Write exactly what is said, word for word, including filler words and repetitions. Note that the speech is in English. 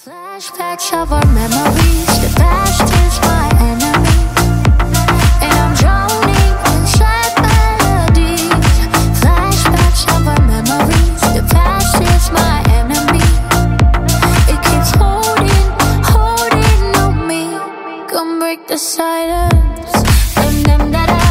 Flashbacks of our memories. The past is my enemy, and I'm drowning in sad melodies. Flashbacks of our memories. The past is my enemy. It keeps holding, holding on me. Come break the silence. Them, them that I